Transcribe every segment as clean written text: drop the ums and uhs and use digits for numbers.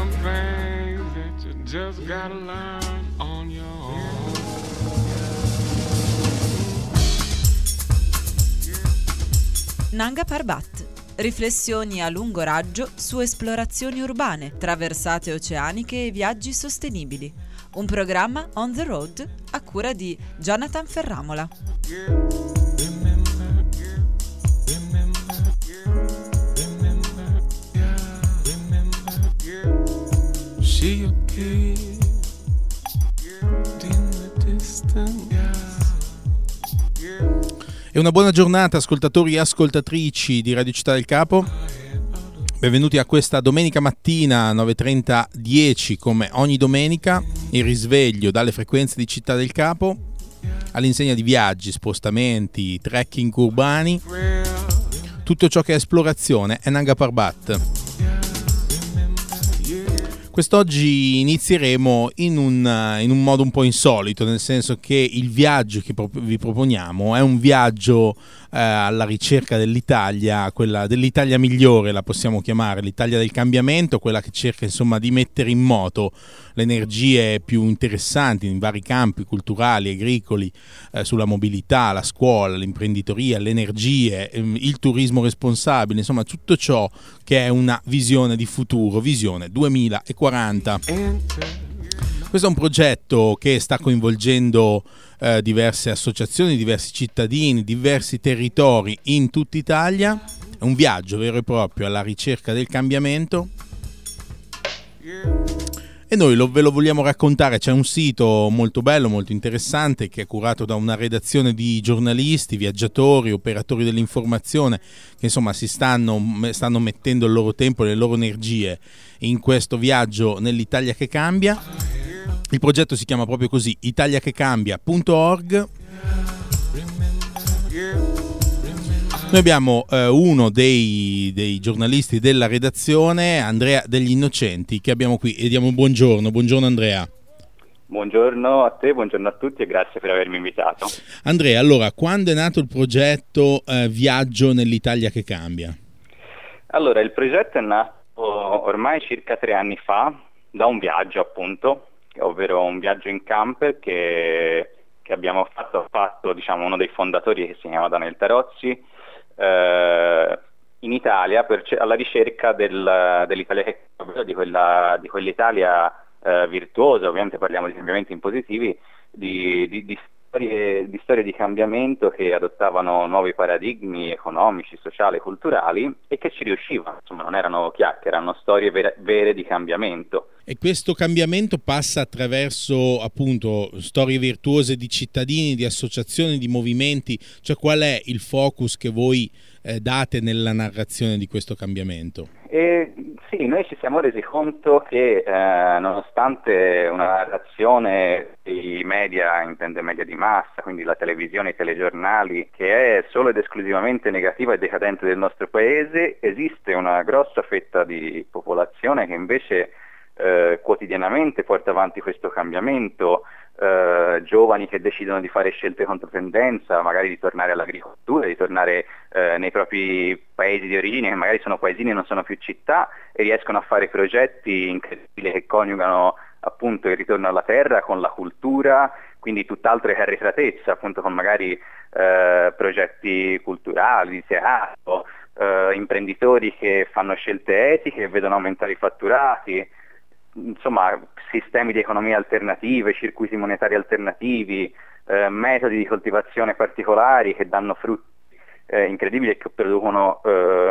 some things that you just gotta learn on your own. Nanga Parbat. Riflessioni a lungo raggio su esplorazioni urbane, traversate oceaniche e viaggi sostenibili. Un programma on the road a cura di Jonathan Ferramola. E una buona giornata, ascoltatori e ascoltatrici di Radio Città del Capo. Benvenuti a questa domenica mattina 9:30, 10, come ogni domenica, il risveglio dalle frequenze di Città del Capo, all'insegna di viaggi, spostamenti, trekking urbani, tutto ciò che è esplorazione è Nanga Parbat. Quest'oggi inizieremo in un modo un po' insolito, nel senso che il viaggio che vi proponiamo è un viaggio alla ricerca dell'Italia, quella dell'Italia migliore la possiamo chiamare, l'Italia del cambiamento, quella che cerca insomma di mettere in moto le energie più interessanti in vari campi culturali, agricoli, sulla mobilità, la scuola, l'imprenditoria, le energie, il turismo responsabile, insomma tutto ciò che è una visione di futuro, visione 2040. Questo è un progetto che sta coinvolgendo diverse associazioni, diversi cittadini, diversi territori in tutta Italia. È un viaggio vero e proprio alla ricerca del cambiamento. E noi ve lo vogliamo raccontare. C'è un sito molto bello, molto interessante, che è curato da una redazione di giornalisti, viaggiatori, operatori dell'informazione, che insomma stanno mettendo il loro tempo e le loro energie in questo viaggio nell'Italia che cambia. Il progetto si chiama proprio così, italiachecambia.org. Noi abbiamo uno dei giornalisti della redazione, Andrea degli Innocenti, che abbiamo qui e diamo buongiorno. Buongiorno Andrea. Buongiorno a te, buongiorno a tutti e grazie per avermi invitato. Andrea, allora, quando è nato il progetto Viaggio nell'Italia che cambia? Allora, il progetto è nato ormai circa 3 anni fa da un viaggio, appunto, ovvero un viaggio in camper che abbiamo fatto diciamo uno dei fondatori, che si chiama Daniel Tarozzi, in Italia alla ricerca dell'Italia che di quell'Italia virtuosa. Ovviamente parliamo di cambiamenti impositivi, di storie di cambiamento che adottavano nuovi paradigmi economici, sociali, culturali e che ci riuscivano, insomma non erano chiacchiere, erano storie vere di cambiamento. E questo cambiamento passa attraverso appunto storie virtuose di cittadini, di associazioni, di movimenti, cioè qual è il focus che voi date nella narrazione di questo cambiamento? Sì, noi ci siamo resi conto che nonostante una narrazione dei media, intende media di massa, quindi la televisione, i telegiornali, che è solo ed esclusivamente negativa e decadente del nostro paese, esiste una grossa fetta di popolazione che invece quotidianamente porta avanti questo cambiamento, giovani che decidono di fare scelte controtendenza, magari di tornare all'agricoltura, di tornare nei propri paesi di origine, che magari sono paesini e non sono più città, e riescono a fare progetti incredibili che coniugano appunto il ritorno alla terra con la cultura, quindi tutt'altro che arretratezza, appunto con magari progetti culturali, di teatro, imprenditori che fanno scelte etiche e vedono aumentare i fatturati, insomma sistemi di economia alternative, circuiti monetari alternativi, metodi di coltivazione particolari che danno frutti incredibili e che producono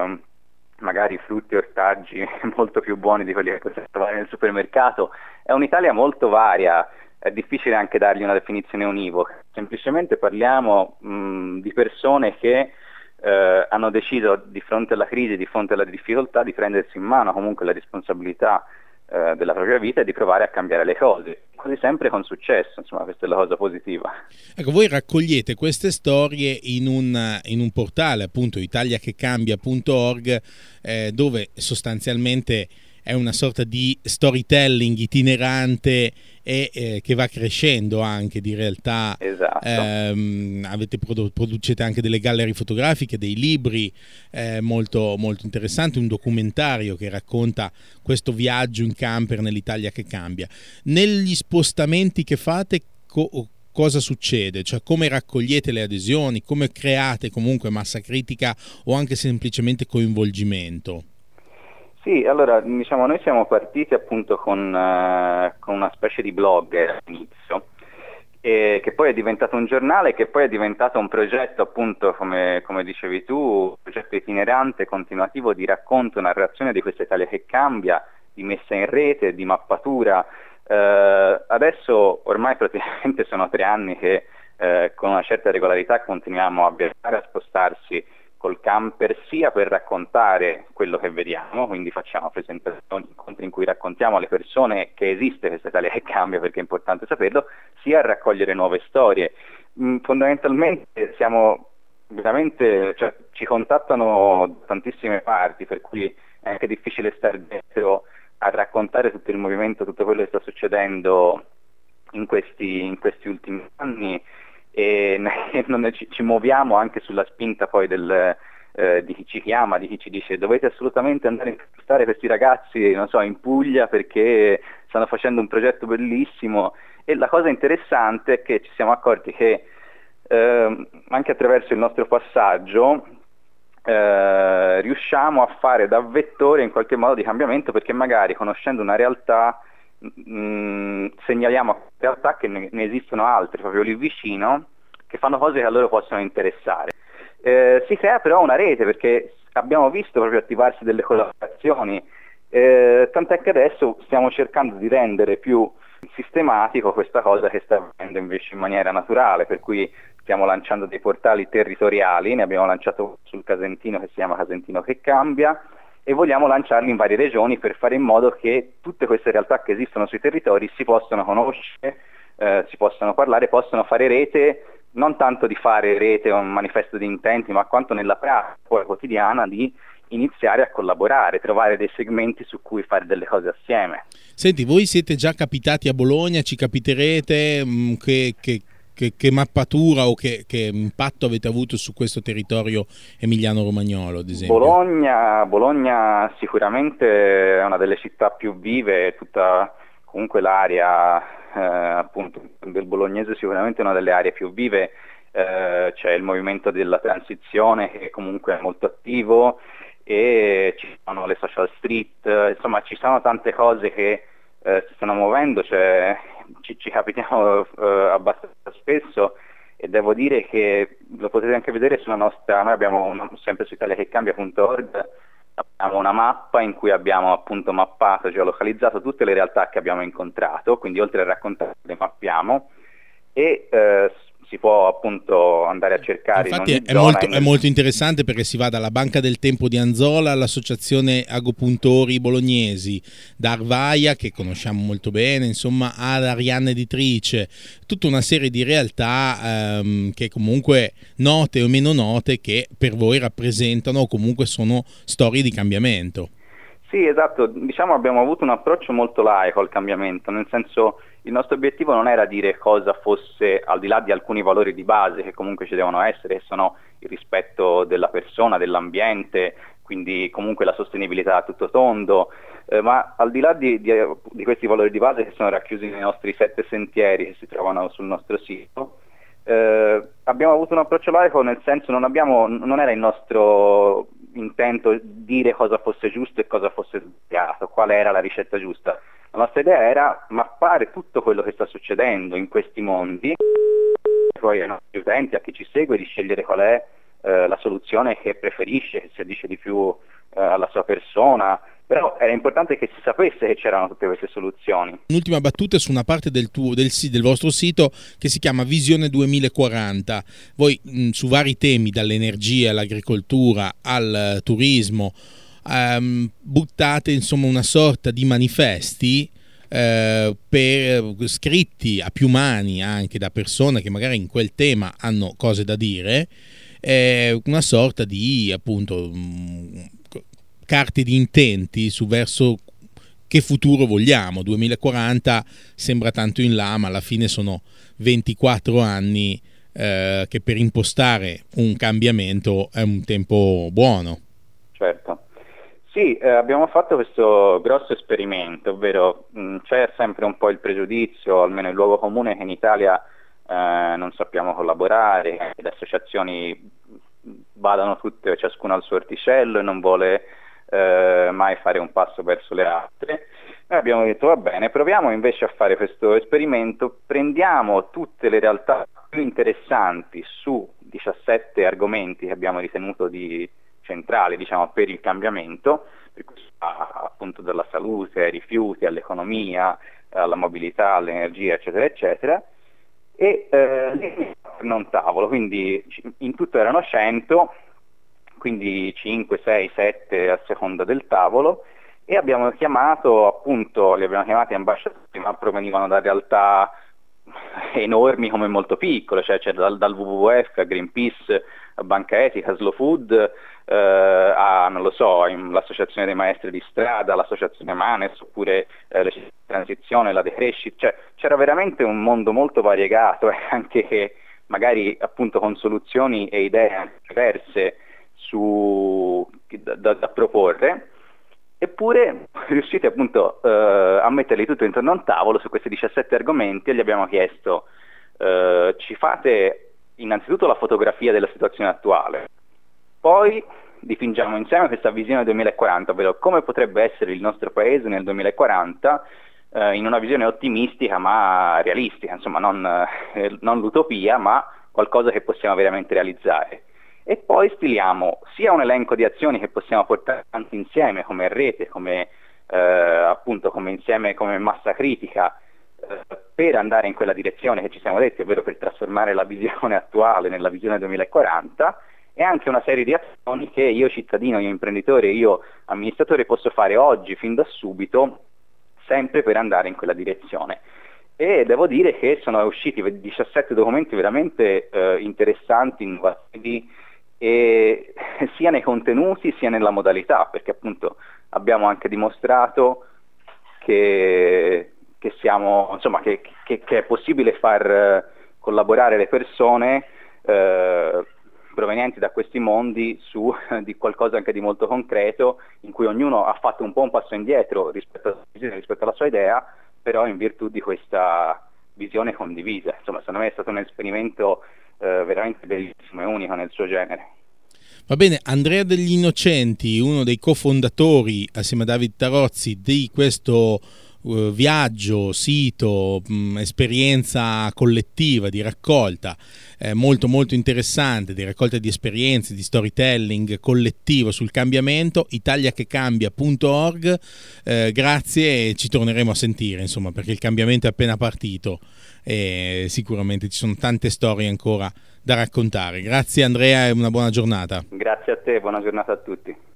magari frutti e ortaggi molto più buoni di quelli che possiamo trovare nel supermercato. È un'Italia molto varia, è difficile anche dargli una definizione univoca, semplicemente parliamo di persone che hanno deciso di fronte alla crisi, di fronte alla difficoltà, di prendersi in mano comunque la responsabilità della propria vita e di provare a cambiare le cose, quasi sempre con successo, insomma questa è la cosa positiva. Ecco, voi raccogliete queste storie in un portale, appunto italiachecambia.org, dove sostanzialmente è una sorta di storytelling itinerante e che va crescendo anche di realtà. Esatto. Producete anche delle gallerie fotografiche, dei libri molto, molto interessanti, un documentario che racconta questo viaggio in camper nell'Italia che cambia. Negli spostamenti che fate cosa succede? Cioè, come raccogliete le adesioni, come create comunque massa critica o anche semplicemente coinvolgimento? Sì, allora diciamo noi siamo partiti appunto con una specie di blog all'inizio, che poi è diventato un giornale, che poi è diventato un progetto appunto, come dicevi tu, un progetto itinerante, continuativo di racconto, narrazione di questa Italia che cambia, di messa in rete, di mappatura. Adesso ormai praticamente sono 3 anni che con una certa regolarità continuiamo a viaggiare, a spostarsi col camper, sia per raccontare quello che vediamo, quindi facciamo presentazioni, incontri in cui raccontiamo alle persone che esiste questa Italia che cambia, perché è importante saperlo, sia a raccogliere nuove storie. Fondamentalmente siamo veramente, cioè, ci contattano da tantissime parti, per cui è anche difficile stare dietro a raccontare tutto il movimento, tutto quello che sta succedendo in questi ultimi anni, e ci muoviamo anche sulla spinta poi di chi ci chiama, di chi ci dice dovete assolutamente andare a intervistare questi ragazzi, non so, in Puglia, perché stanno facendo un progetto bellissimo. E la cosa interessante è che ci siamo accorti che anche attraverso il nostro passaggio riusciamo a fare da vettore in qualche modo di cambiamento, perché magari conoscendo una realtà segnaliamo a realtà che ne esistono altre proprio lì vicino che fanno cose che a loro possono interessare. Si crea però una rete, perché abbiamo visto proprio attivarsi delle collaborazioni, tant'è che adesso stiamo cercando di rendere più sistematico questa cosa che sta avvenendo invece in maniera naturale, per cui stiamo lanciando dei portali territoriali, ne abbiamo lanciato sul Casentino che si chiama Casentino che cambia, e vogliamo lanciarli in varie regioni per fare in modo che tutte queste realtà che esistono sui territori si possano conoscere, si possano parlare, possano fare rete, non tanto di fare rete o un manifesto di intenti, ma quanto nella pratica poi quotidiana di iniziare a collaborare, trovare dei segmenti su cui fare delle cose assieme. Senti, voi siete già capitati a Bologna, ci capiterete? Che mappatura o che impatto avete avuto su questo territorio emiliano-romagnolo, ad esempio? Bologna sicuramente è una delle città più vive, tutta comunque l'area appunto del bolognese sicuramente è una delle aree più vive, c'è il movimento della transizione che comunque è molto attivo, e ci sono le social street, insomma ci sono tante cose che si stanno muovendo, cioè ci capitiamo abbastanza spesso, e devo dire che lo potete anche vedere sulla nostra, noi abbiamo sempre su italiachecambia.org abbiamo una mappa in cui abbiamo appunto mappato, geolocalizzato tutte le realtà che abbiamo incontrato, quindi oltre a raccontare le mappiamo, e si può appunto andare a cercare. Infatti in ogni zona è molto interessante, perché si va dalla Banca del Tempo di Anzola all'Associazione Agopuntori Bolognesi, da Arvaia, che conosciamo molto bene, insomma, ad Arianna Editrice, tutta una serie di realtà che comunque note o meno note, che per voi rappresentano o comunque sono storie di cambiamento. Sì, esatto, diciamo abbiamo avuto un approccio molto laico al cambiamento, nel senso il nostro obiettivo non era dire cosa fosse, al di là di alcuni valori di base che comunque ci devono essere, che sono il rispetto della persona, dell'ambiente, quindi comunque la sostenibilità a tutto tondo, ma al di là di questi valori di base che sono racchiusi nei nostri 7 sentieri che si trovano sul nostro sito, abbiamo avuto un approccio laico, nel senso non era il nostro intento dire cosa fosse giusto e cosa fosse sbagliato, qual era la ricetta giusta. La nostra idea era mappare tutto quello che sta succedendo in questi mondi, poi ai nostri utenti, a chi ci segue, di scegliere qual è la soluzione che preferisce, che si addice di più alla sua persona, però era importante che si sapesse che c'erano tutte queste soluzioni. Un'ultima battuta su una parte del vostro sito che si chiama Visione 2040. Voi su vari temi, dall'energia all'agricoltura al turismo, buttate insomma una sorta di manifesti scritti a più mani, anche da persone che magari in quel tema hanno cose da dire, una sorta di appunto carte di intenti verso che futuro vogliamo. 2040 sembra tanto in là, ma alla fine sono 24 anni che per impostare un cambiamento è un tempo buono. Certo. Sì, abbiamo fatto questo grosso esperimento, ovvero c'è sempre un po' il pregiudizio, almeno il luogo comune, che in Italia non sappiamo collaborare, le associazioni vadano tutte ciascuna al suo orticello e non vuole mai fare un passo verso le altre. Noi abbiamo detto va bene, proviamo invece a fare questo esperimento, prendiamo tutte le realtà più interessanti su 17 argomenti che abbiamo ritenuto centrali, diciamo, per il cambiamento, per cui appunto dalla salute ai rifiuti, all'economia, alla mobilità, all'energia, eccetera, eccetera, e non tavolo, quindi in tutto erano 100, quindi 5, 6, 7 a seconda del tavolo, e abbiamo chiamato appunto, li abbiamo chiamati ambasciatori, ma provenivano da realtà enormi come molto piccole, cioè dal WWF a Greenpeace, a Banca Etica, Slow Food, a, non lo so, l'associazione dei maestri di strada, l'associazione Manes, oppure la transizione, la decrescita, cioè c'era veramente un mondo molto variegato, anche magari appunto con soluzioni e idee diverse da proporre. Eppure riuscite appunto a metterli tutto intorno a un tavolo su questi 17 argomenti, e gli abbiamo chiesto ci fate innanzitutto la fotografia della situazione attuale, poi dipingiamo insieme questa visione 2040, ovvero come potrebbe essere il nostro paese nel 2040 in una visione ottimistica ma realistica, insomma non l'utopia ma qualcosa che possiamo veramente realizzare. E poi stiliamo sia un elenco di azioni che possiamo portare avanti insieme come rete, come appunto come insieme, come massa critica, per andare in quella direzione che ci siamo detti, ovvero per trasformare la visione attuale nella visione 2040, e anche una serie di azioni che io cittadino, io imprenditore, io amministratore posso fare oggi, fin da subito, sempre per andare in quella direzione. E devo dire che sono usciti 17 documenti veramente interessanti, innovativi, e sia nei contenuti sia nella modalità, perché appunto abbiamo anche dimostrato che siamo, insomma, che è possibile far collaborare le persone provenienti da questi mondi su di qualcosa anche di molto concreto, in cui ognuno ha fatto un po' un passo indietro rispetto alla sua idea, però in virtù di questa visione condivisa. Insomma, secondo me è stato un esperimento veramente bellissimo e unico nel suo genere. Va bene, Andrea Degli Innocenti, uno dei cofondatori assieme a David Tarozzi di questo viaggio, sito, esperienza collettiva di raccolta molto molto interessante, di raccolta di esperienze, di storytelling collettivo sul cambiamento, italiachecambia.org. Grazie, e ci torneremo a sentire, insomma, perché il cambiamento è appena partito e sicuramente ci sono tante storie ancora da raccontare. Grazie Andrea e una buona giornata. Grazie a te, buona giornata a tutti.